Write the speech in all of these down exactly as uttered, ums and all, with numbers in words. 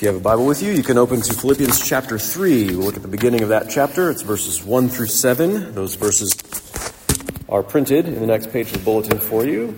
you have a Bible with you, you can open to Philippians chapter three. We'll look at the beginning of that chapter. It's verses one through seven. Those verses are printed in the next page of the bulletin for you.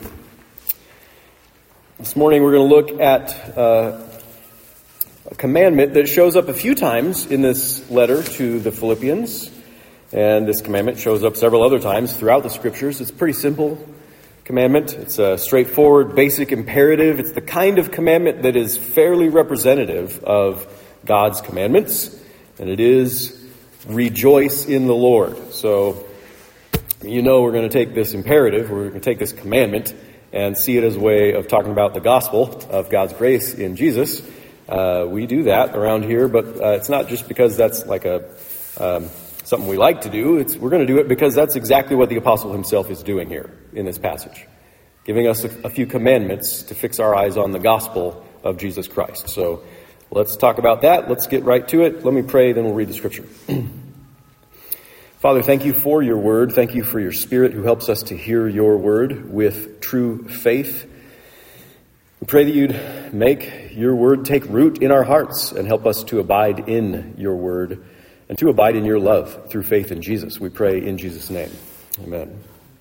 This morning we're going to look at uh, a commandment that shows up a few times in this letter to the Philippians. And this commandment shows up several other times throughout the scriptures. It's a pretty simple commandment. It's a straightforward, basic imperative. It's the kind of commandment that is fairly representative of God's commandments. And it is rejoice in the Lord. So, you know we're going to take this imperative, we're going to take this commandment and see it as a way of talking about the gospel of God's grace in Jesus. Uh, we do that around here, but uh, it's not just because that's like a um, something we like to do. It's we're going to do it because that's exactly what the apostle himself is doing here in this passage, giving us a, a few commandments to fix our eyes on the gospel of Jesus Christ. So let's talk about that. Let's get right to it. Let me pray, then we'll read the scripture. Father, thank you for your word. Thank you for your Spirit who helps us to hear your word with true faith. We pray that you'd make your word take root in our hearts and help us to abide in your word and to abide in your love through faith in Jesus. We pray in Jesus' name. Amen.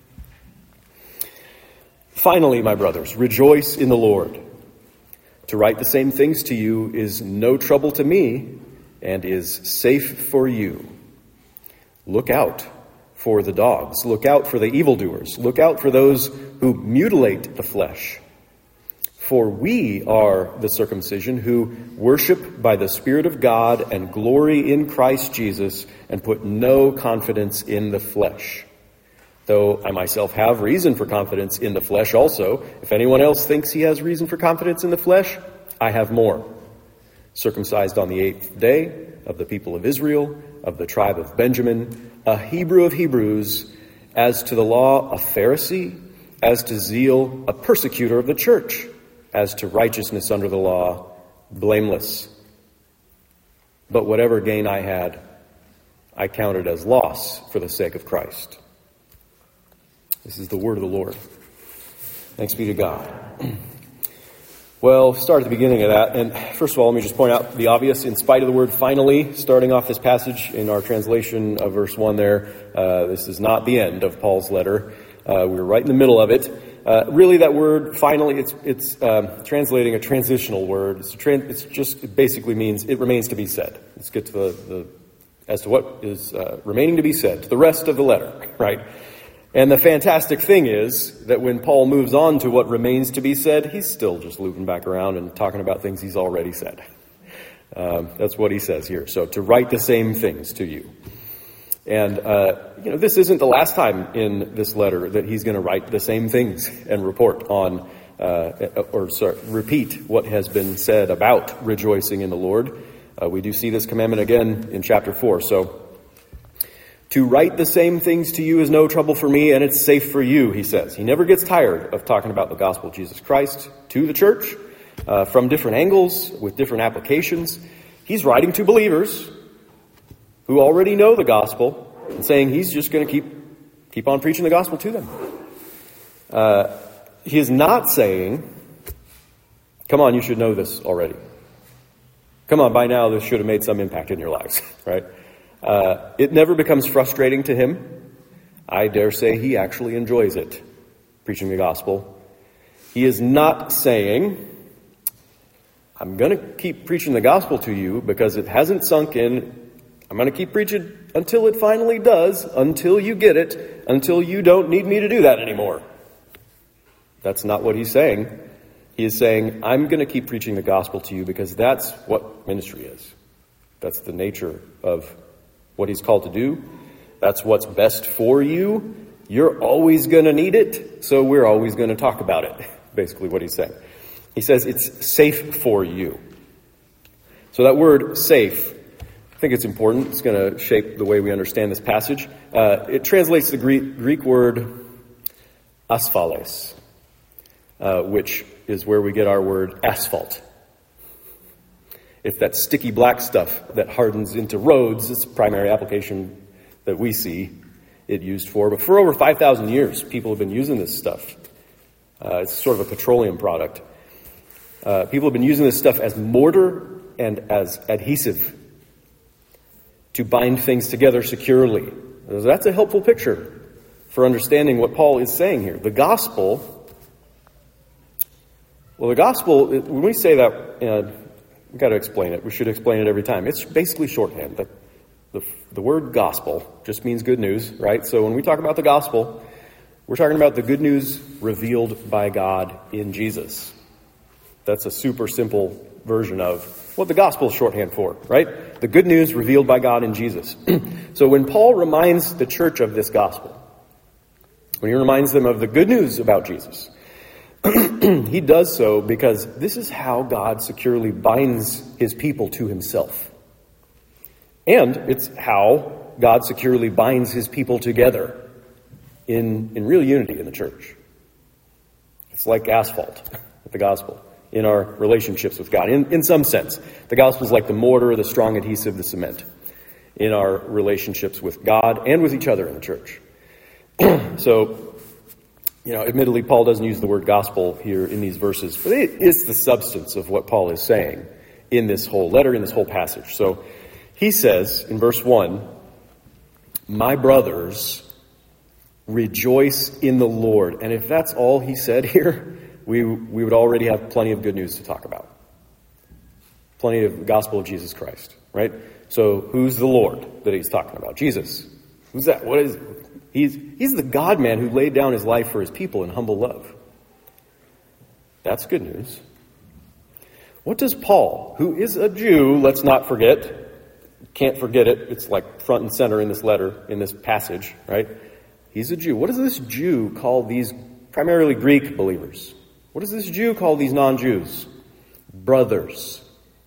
Finally, my brothers, rejoice in the Lord. To write the same things to you is no trouble to me and is safe for you. Look out for the dogs. Look out for the evildoers. Look out for those who mutilate the flesh. For we are the circumcision who worship by the Spirit of God and glory in Christ Jesus and put no confidence in the flesh. Though I myself have reason for confidence in the flesh also, if anyone else thinks he has reason for confidence in the flesh, I have more. Circumcised on the eighth day, of the people of Israel, of the tribe of Benjamin, a Hebrew of Hebrews, as to the law, a Pharisee, as to zeal, a persecutor of the church, as to righteousness under the law, blameless. But whatever gain I had, I counted as loss for the sake of Christ. This is the word of the Lord. Thanks be to God. Well, start at the beginning of that. And first of all, let me just point out the obvious. In spite of the word finally, starting off this passage in our translation of verse one there, uh, this is not the end of Paul's letter. Uh, we're right in the middle of it. Uh, really, that word finally, it's it's um, translating a transitional word. It's, a tran- it's just it basically means it remains to be said. Let's get to the, the as to what is uh, remaining to be said, to the rest of the letter, right? And the fantastic thing is that when Paul moves on to what remains to be said, he's still just looping back around and talking about things he's already said. Um, that's what he says here. So to write the same things to you. And, uh, you know, this isn't the last time in this letter that he's going to write the same things and report on, uh, or sorry, repeat what has been said about rejoicing in the Lord. Uh, we do see this commandment again in chapter four. So, to write the same things to you is no trouble for me, and it's safe for you, he says. He never gets tired of talking about the gospel of Jesus Christ to the church uh, from different angles, with different applications. He's writing to believers who already know the gospel and saying he's just going to keep keep on preaching the gospel to them. Uh, he is not saying, come on, you should know this already. Come on, by now this should have made some impact in your lives, right? Uh, it never becomes frustrating to him. I dare say he actually enjoys it, preaching the gospel. He is not saying, I'm going to keep preaching the gospel to you because it hasn't sunk in. I'm going to keep preaching until it finally does, until you get it, until you don't need me to do that anymore. That's not what he's saying. He is saying, I'm going to keep preaching the gospel to you because that's what ministry is. That's the nature of what he's called to do. That's what's best for you. You're always going to need it, so we're always going to talk about it, basically what he's saying. He says it's safe for you. So that word safe, I think it's important. It's going to shape the way we understand this passage. Uh, it translates the Greek, Greek word asphales, uh, which is where we get our word asphalt. It's that sticky black stuff that hardens into roads. It's the primary application that we see it used for. But for over five thousand years, people have been using this stuff. Uh, it's sort of a petroleum product. Uh, people have been using this stuff as mortar and as adhesive, to bind things together securely. That's a helpful picture for understanding what Paul is saying here. The gospel, well, the gospel, when we say that, uh, we've got to explain it. We should explain it every time. It's basically shorthand. The, the, the word gospel just means good news, right? So when we talk about the gospel, we're talking about the good news revealed by God in Jesus. That's a super simple version of what the gospel is shorthand for, right? The good news revealed by God in Jesus. So when Paul reminds the church of this gospel, when he reminds them of the good news about Jesus, he does so because this is how God securely binds his people to himself. And it's how God securely binds his people together in, in real unity in the church. It's like asphalt with the gospel in our relationships with God. In, in some sense, the gospel is like the mortar, the strong adhesive, the cement in our relationships with God and with each other in the church. So, you know, admittedly, Paul doesn't use the word gospel here in these verses, but it is the substance of what Paul is saying in this whole letter, in this whole passage. So he says in verse one, "My brothers, rejoice in the Lord." And if that's all he said here, we we would already have plenty of good news to talk about. Plenty of the gospel of Jesus Christ, right? So who's the Lord that he's talking about? Jesus. Who's that? What is he's he's the God-man who laid down his life for his people in humble love. That's good news. What does Paul, who is a Jew, let's not forget, can't forget it, it's like front and center in this letter, in this passage, right? He's a Jew. What does this Jew call these primarily Greek believers? What does this Jew call these non-Jews? Brothers.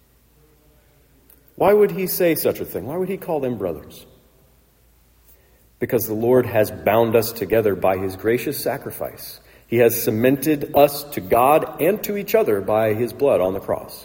Why would he say such a thing? Why would he call them brothers? Because the Lord has bound us together by his gracious sacrifice. He has cemented us to God and to each other by his blood on the cross.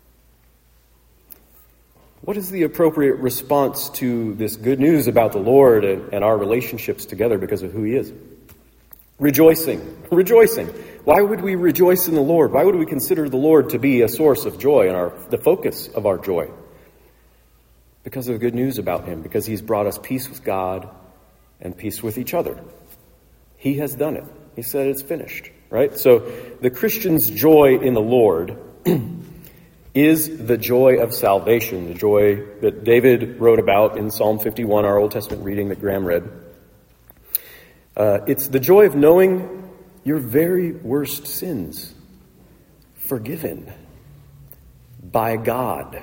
What is the appropriate response to this good news about the Lord and, and our relationships together because of who he is? Rejoicing. Rejoicing. Why would we rejoice in the Lord? Why would we consider the Lord to be a source of joy and our, the focus of our joy? Because of the good news about him. Because he's brought us peace with God and peace with each other. He has done it. He said it's finished, right? So the Christian's joy in the Lord is the joy of salvation, the joy that David wrote about in Psalm fifty-one, our Old Testament reading that Graham read. Uh, it's the joy of knowing your very worst sins forgiven by God.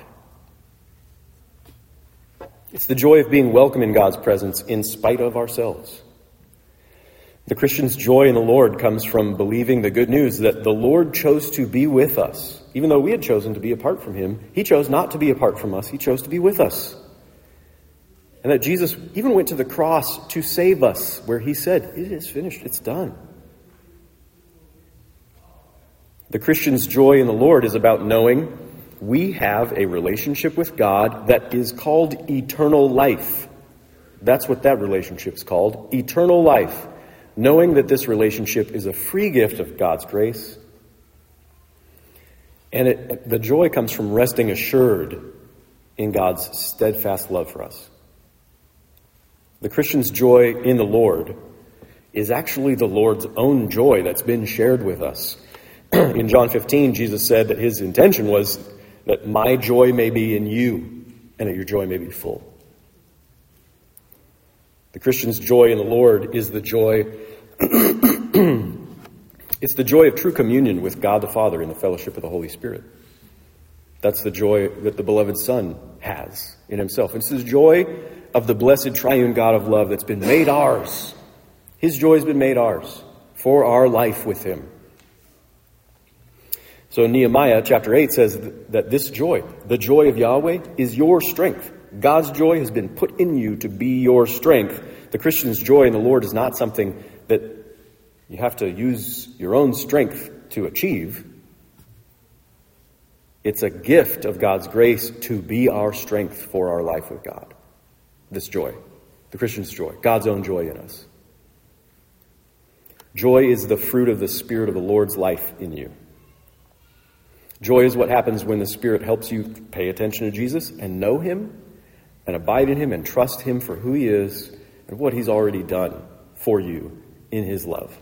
It's the joy of being welcome in God's presence in spite of ourselves. The Christian's joy in the Lord comes from believing the good news that the Lord chose to be with us. Even though we had chosen to be apart from him, he chose not to be apart from us. He chose to be with us. And that Jesus even went to the cross to save us, where he said, "It is finished, it's done." The Christian's joy in the Lord is about knowing we have a relationship with God that is called eternal life. That's what that relationship is called, eternal life. Knowing that this relationship is a free gift of God's grace. And it, the joy comes from resting assured in God's steadfast love for us. The Christian's joy in the Lord is actually the Lord's own joy that's been shared with us. In John fifteen, Jesus said that his intention was that my joy may be in you and that your joy may be full. The Christian's joy in the Lord is the joy, it's the joy of true communion with God the Father in the fellowship of the Holy Spirit. That's the joy that the beloved Son has in himself. It's the joy of the blessed triune God of love that's been made ours. His joy has been made ours for our life with him. So Nehemiah chapter eight says that this joy, the joy of Yahweh, is your strength. God's joy has been put in you to be your strength. The Christian's joy in the Lord is not something that you have to use your own strength to achieve. It's a gift of God's grace to be our strength for our life with God. This joy, the Christian's joy, God's own joy in us. Joy is the fruit of the Spirit of the Lord's life in you. Joy is what happens when the Spirit helps you pay attention to Jesus and know him and abide in him and trust him for who he is and what he's already done for you in his love.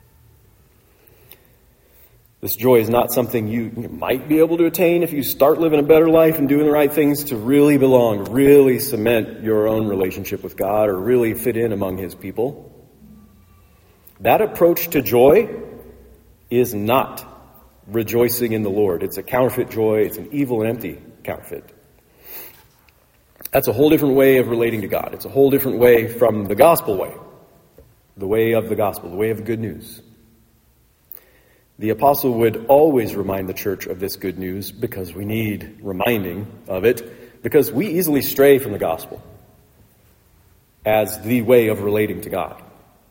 This joy is not something you might be able to attain if you start living a better life and doing the right things to really belong, really cement your own relationship with God or really fit in among his people. That approach to joy is not rejoicing in the Lord. It's a counterfeit joy. It's an evil and empty counterfeit. That's a whole different way of relating to God. It's a whole different way from the gospel way, the way of the gospel, the way of the good news. The apostle would always remind the church of this good news because we need reminding of it, because we easily stray from the gospel as the way of relating to God.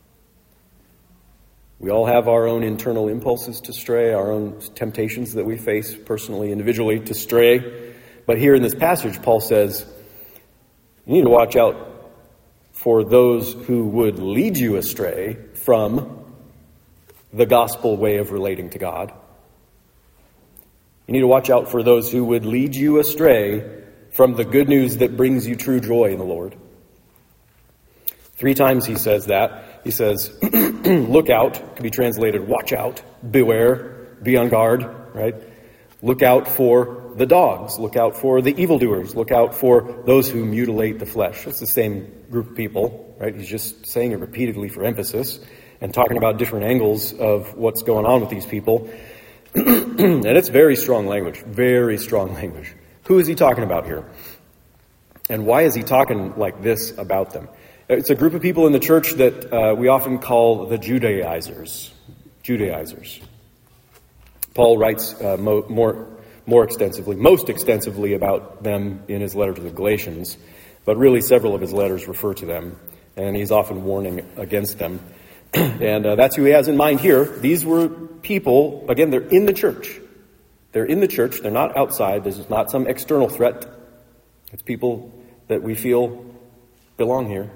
We all have our own internal impulses to stray, our own temptations that we face personally, individually to stray. But here in this passage, Paul says, you need to watch out for those who would lead you astray from the gospel way of relating to God. You need to watch out for those who would lead you astray from the good news that brings you true joy in the Lord. Three times he says that. He says, look out, can be translated, watch out, beware, be on guard, right? Look out for the dogs, look out for the evildoers, look out for those who mutilate the flesh. It's the same group of people, right? He's just saying it repeatedly for emphasis and talking about different angles of what's going on with these people. And it's very strong language, very strong language. Who is he talking about here? And why is he talking like this about them? It's a group of people in the church that uh, we often call the Judaizers. Judaizers. Paul writes uh, mo- more, more extensively, most extensively about them in his letter to the Galatians, but really several of his letters refer to them, and he's often warning against them. And uh, that's who he has in mind here. These were people, again, they're in the church. They're in the church. They're not outside. This is not some external threat. It's people that we feel belong here.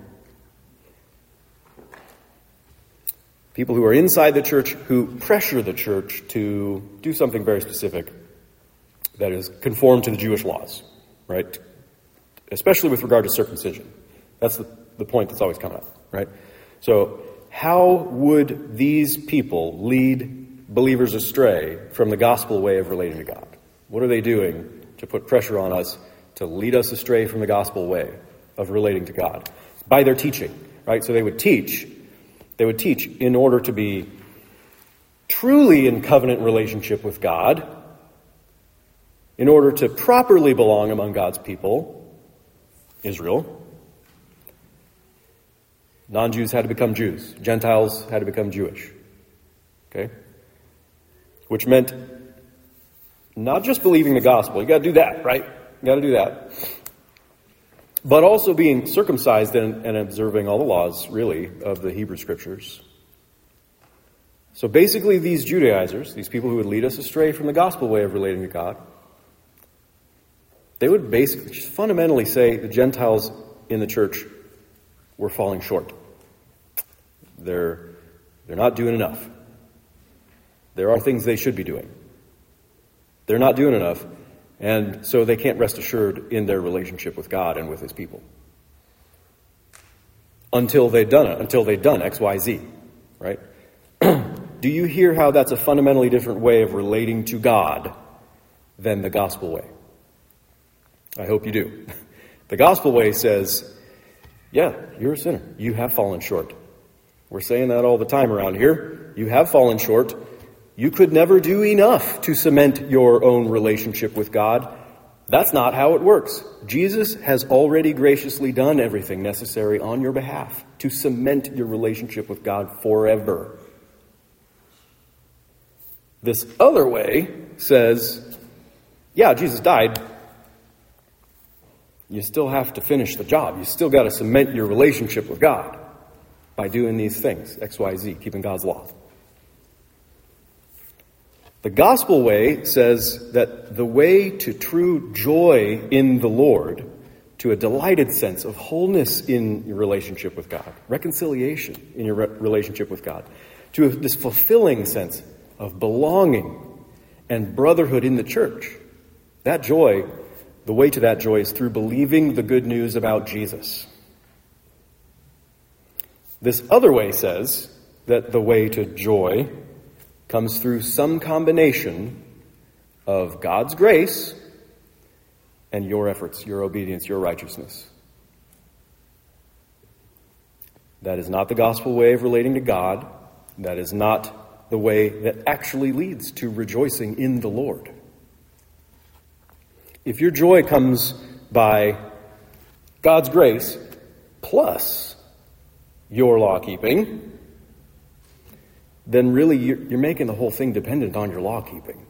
People who are inside the church who pressure the church to do something very specific that is conform to the Jewish laws, right? Especially with regard to circumcision. That's the, the point that's always come up, right? So how would these people lead believers astray from the gospel way of relating to God? What are they doing to put pressure on us to lead us astray from the gospel way of relating to God? By their teaching, right? So they would teach They would teach in order to be truly in covenant relationship with God, in order to properly belong among God's people, Israel. Non-Jews had to become Jews. Gentiles had to become Jewish. Okay? Which meant not just believing the gospel. You got to do that, right? You got to do that. But also being circumcised and, and observing all the laws, really, of the Hebrew Scriptures. So basically these Judaizers, these people who would lead us astray from the gospel way of relating to God, they would basically just fundamentally say the Gentiles in the church were falling short. They're, they're not doing enough. There are things they should be doing. They're not doing enough. And so they can't rest assured in their relationship with God and with his people. Until they've done it, until they've done X, Y, Z, right? Do you hear how that's a fundamentally different way of relating to God than the gospel way? I hope you do. The gospel way says, yeah, you're a sinner. You have fallen short. We're saying that all the time around here. You have fallen short. You could never do enough to cement your own relationship with God. That's not how it works. Jesus has already graciously done everything necessary on your behalf to cement your relationship with God forever. This other way says, yeah, Jesus died. You still have to finish the job. You still got to cement your relationship with God by doing these things, X, Y, Z, keeping God's law. The gospel way says that the way to true joy in the Lord, to a delighted sense of wholeness in your relationship with God, reconciliation in your re- relationship with God, to a, this fulfilling sense of belonging and brotherhood in the church. That joy, the way to that joy is through believing the good news about Jesus. This other way says that the way to joy comes through some combination of God's grace and your efforts, your obedience, your righteousness. That is not the gospel way of relating to God. That is not the way that actually leads to rejoicing in the Lord. If your joy comes by God's grace plus your law keeping, then really you're, you're making the whole thing dependent on your law keeping.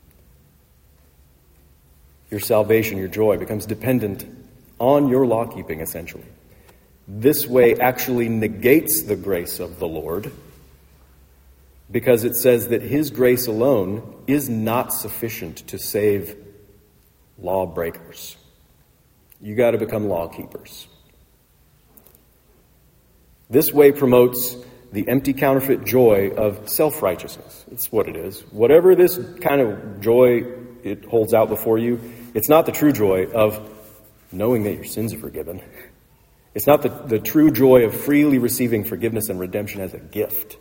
Your salvation, your joy becomes dependent on your law keeping, essentially. This way actually negates the grace of the Lord, because it says that his grace alone is not sufficient to save lawbreakers. You got to become law keepers. This way promotes the empty counterfeit joy of self-righteousness. It's what it is. Whatever this kind of joy it holds out before you, it's not the true joy of knowing that your sins are forgiven. It's not the, the true joy of freely receiving forgiveness and redemption as a gift.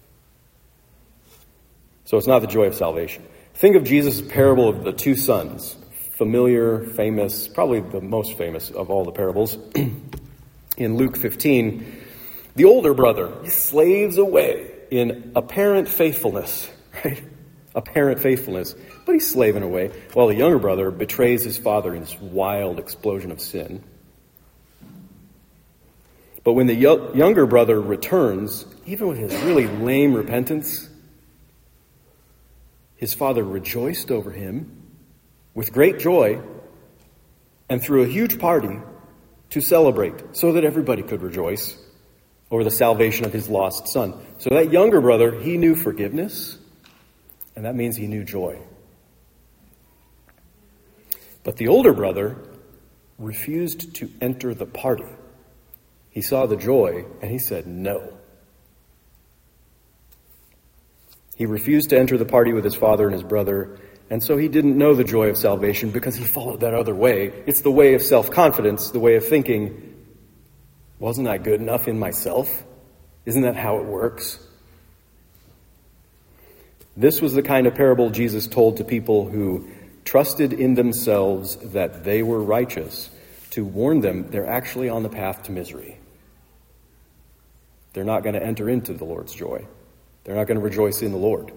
So it's not the joy of salvation. Think of Jesus' parable of the two sons. Familiar, famous, probably the most famous of all the parables. In Luke fifteen, the older brother slaves away in apparent faithfulness, right? Apparent faithfulness, but he's slaving away, while the younger brother betrays his father in this wild explosion of sin. But when the yo- younger brother returns, even with his really lame repentance, his father rejoiced over him with great joy and threw a huge party to celebrate so that everybody could rejoice over the salvation of his lost son. So that younger brother, he knew forgiveness, and that means he knew joy. But the older brother refused to enter the party. He saw the joy, and he said no. He refused to enter the party with his father and his brother, and so he didn't know the joy of salvation because he followed that other way. It's the way of self-confidence, the way of thinking, wasn't I good enough in myself? Isn't that how it works? This was the kind of parable Jesus told to people who trusted in themselves that they were righteous, to warn them they're actually on the path to misery. They're not going to enter into the Lord's joy. They're not going to rejoice in the Lord.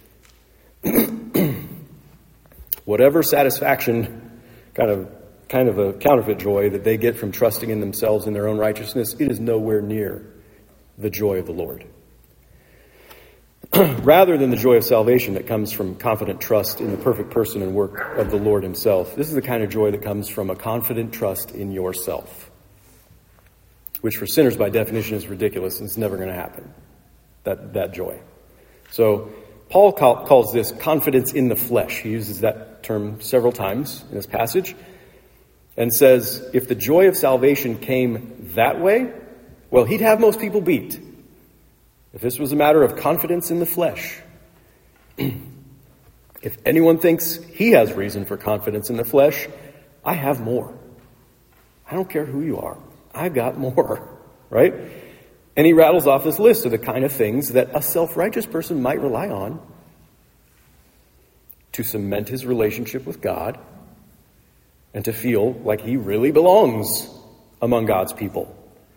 Whatever satisfaction, kind of kind of a counterfeit joy that they get from trusting in themselves and their own righteousness, it is nowhere near the joy of the Lord. Rather than the joy of salvation that comes from confident trust in the perfect person and work of the Lord himself, this is the kind of joy that comes from a confident trust in yourself, which for sinners by definition is ridiculous and it's never going to happen, that, that joy. So Paul call, calls this confidence in the flesh. He uses that term several times in this passage and says, if the joy of salvation came that way, well, he'd have most people beat. If this was a matter of confidence in the flesh, if anyone thinks he has reason for confidence in the flesh, I have more. I don't care who you are. I've got more, right? And he rattles off this list of the kind of things that a self-righteous person might rely on to cement his relationship with God and to feel like he really belongs among God's people.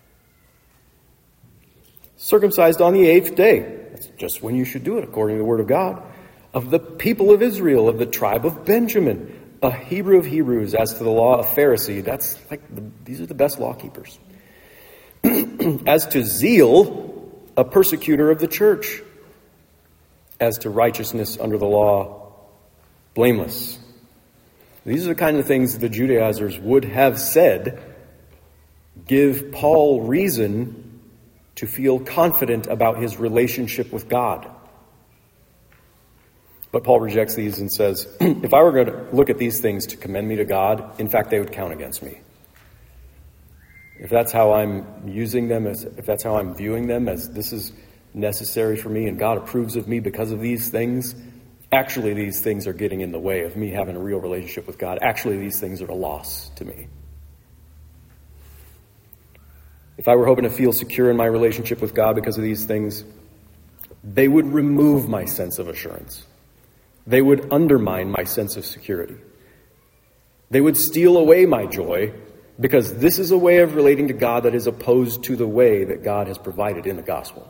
Circumcised on the eighth day. That's just when you should do it, according to the word of God. Of the people of Israel, of the tribe of Benjamin, a Hebrew of Hebrews, as to the law of Pharisee. That's like, the, these are the best law keepers. As to zeal, a persecutor of the church. As to righteousness under the law, blameless. These are the kind of things the Judaizers would have said give Paul reason to feel confident about his relationship with God. But Paul rejects these and says, if I were going to look at these things to commend me to God, in fact, they would count against me. If that's how I'm using them, as if that's how I'm viewing them, as this is necessary for me and God approves of me because of these things, Actually, these things are getting in the way of me having a real relationship with God. Actually, these things are a loss to me. If I were hoping to feel secure in my relationship with God because of these things, they would remove my sense of assurance. They would undermine my sense of security. They would steal away my joy, because this is a way of relating to God that is opposed to the way that God has provided in the gospel.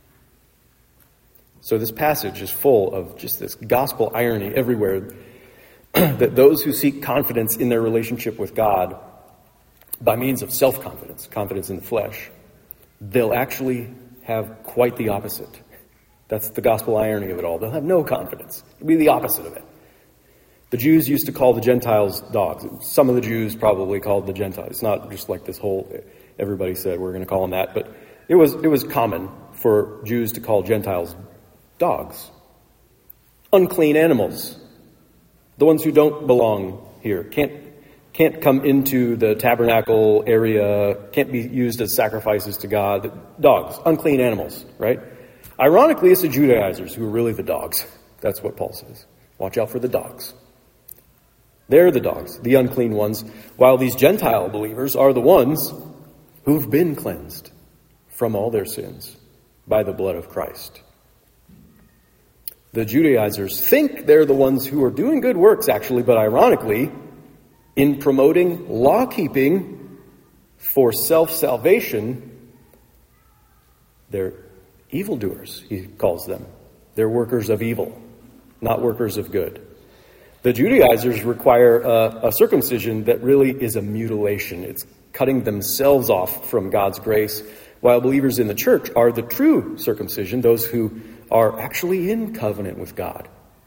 So this passage is full of just this gospel irony everywhere, that those who seek confidence in their relationship with God by means of self-confidence, confidence in the flesh, they'll actually have quite the opposite. That's the gospel irony of it all. They'll have no confidence. It'll be the opposite of it. The Jews used to call the Gentiles dogs. Some of the Jews probably called the Gentiles. It's not just like this whole, everybody said we're going to call them that, but it was it was common for Jews to call Gentiles dogs. Unclean animals. The ones who don't belong here. Can't can't come into the tabernacle area, can't be used as sacrifices to God. Dogs, unclean animals, right? Ironically, it's the Judaizers who are really the dogs. That's what Paul says. Watch out for the dogs. They're the dogs, the unclean ones, while these Gentile believers are the ones who've been cleansed from all their sins by the blood of Christ. The Judaizers think they're the ones who are doing good works, actually, but ironically, in promoting law-keeping for self-salvation, they're evildoers, he calls them. They're workers of evil, not workers of good. The Judaizers require a, a circumcision that really is a mutilation. It's cutting themselves off from God's grace, while believers in the church are the true circumcision, those who are actually in covenant with God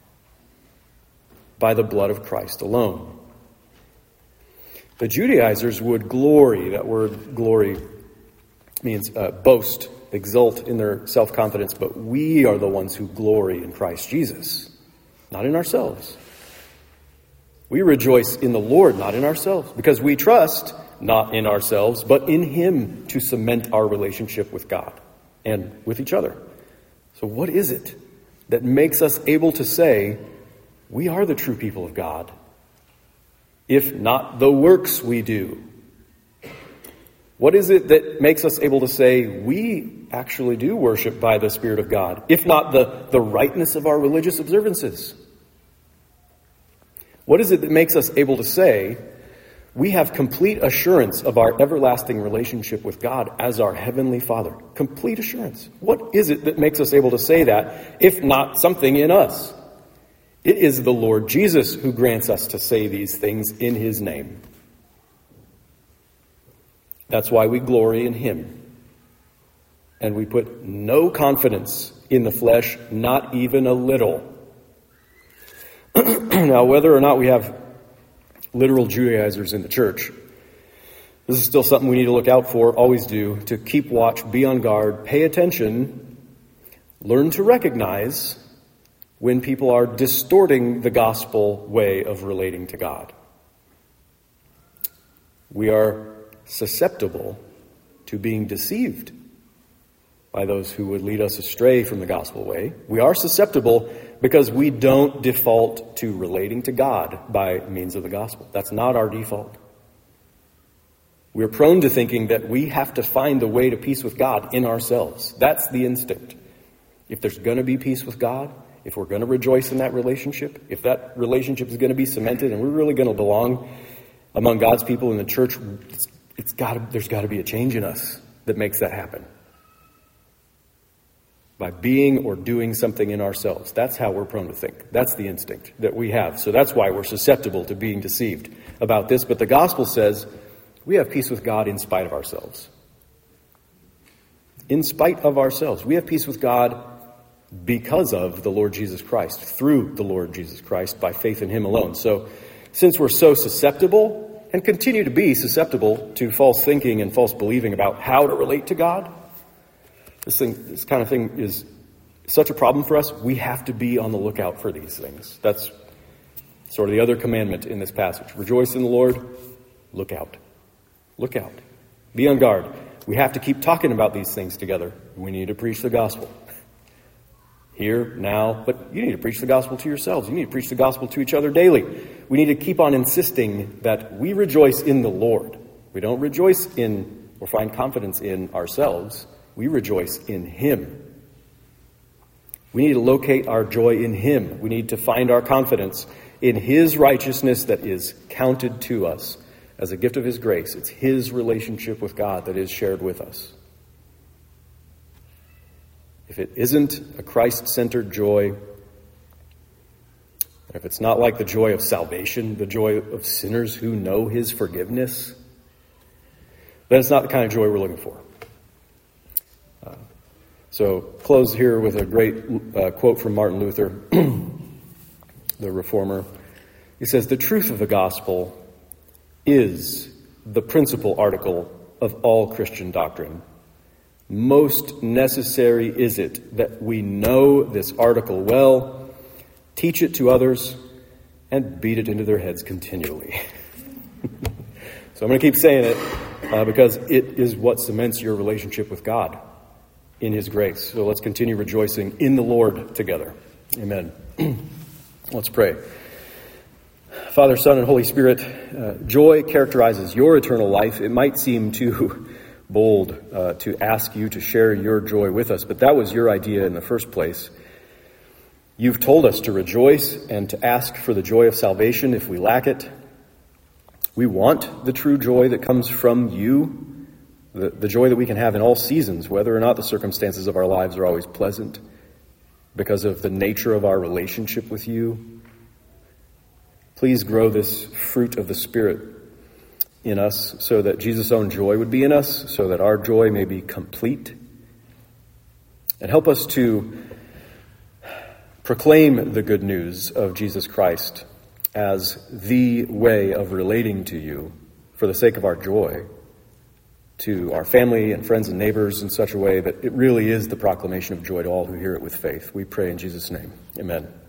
by the blood of Christ alone. The Judaizers would glory, that word glory means uh, boast, exult in their self-confidence, but we are the ones who glory in Christ Jesus, not in ourselves. We rejoice in the Lord, not in ourselves, because we trust not in ourselves, but in Him to cement our relationship with God and with each other. So what is it that makes us able to say, we are the true people of God, if not the works we do? What is it that makes us able to say, we actually do worship by the Spirit of God, if not the, the rightness of our religious observances? What is it that makes us able to say, we have complete assurance of our everlasting relationship with God as our Heavenly Father? Complete assurance. What is it that makes us able to say that, if not something in us? It is the Lord Jesus who grants us to say these things in His name. That's why we glory in Him. And we put no confidence in the flesh, not even a little. Now, whether or not we have literal Judaizers in the church, this is still something we need to look out for, always do, to keep watch, be on guard, pay attention, learn to recognize when people are distorting the gospel way of relating to God. We are susceptible to being deceived by those who would lead us astray from the gospel way. We are susceptible because we don't default to relating to God by means of the gospel. That's not our default. We're prone to thinking that we have to find the way to peace with God in ourselves. That's the instinct. If there's going to be peace with God, if we're going to rejoice in that relationship, if that relationship is going to be cemented and we're really going to belong among God's people in the church, it's, it's got to, there's got to be a change in us that makes that happen. By being or doing something in ourselves. That's how we're prone to think. That's the instinct that we have. So that's why we're susceptible to being deceived about this. But the gospel says we have peace with God in spite of ourselves. In spite of ourselves. We have peace with God because of the Lord Jesus Christ, through the Lord Jesus Christ, by faith in Him alone. So since we're so susceptible and continue to be susceptible to false thinking and false believing about how to relate to God, This thing, this kind of thing is such a problem for us. We have to be on the lookout for these things. That's sort of the other commandment in this passage. Rejoice in the Lord. Look out. Look out. Be on guard. We have to keep talking about these things together. We need to preach the gospel. here, now, but you need to preach the gospel to yourselves. You need to preach the gospel to each other daily. We need to keep on insisting that we rejoice in the Lord. We don't rejoice in or find confidence in ourselves. We rejoice in him. We need to locate our joy in him. We need to find our confidence in his righteousness that is counted to us as a gift of his grace. It's his relationship with God that is shared with us. If it isn't a Christ-centered joy, if it's not like the joy of salvation, the joy of sinners who know his forgiveness, then it's not the kind of joy we're looking for. Uh, so close here with a great uh, quote from Martin Luther, the reformer. He says, "The truth of the gospel is the principal article of all Christian doctrine. Most necessary is it that we know this article well, teach it to others, and beat it into their heads continually." So I'm going to keep saying it uh, because it is what cements your relationship with God in his grace. So let's continue rejoicing in the Lord together. Amen. Let's pray. Father, Son, and Holy Spirit, uh, joy characterizes your eternal life. It might seem too bold uh, to ask you to share your joy with us, but that was your idea in the first place. You've told us to rejoice and to ask for the joy of salvation if we lack it. We want the true joy that comes from you, the, the joy that we can have in all seasons, whether or not the circumstances of our lives are always pleasant, because of the nature of our relationship with you. Please grow this fruit of the Spirit in us so that Jesus' own joy would be in us, so that our joy may be complete. And help us to proclaim the good news of Jesus Christ as the way of relating to you for the sake of our joy to our family and friends and neighbors in such a way that it really is the proclamation of joy to all who hear it with faith. We pray in Jesus' name. Amen.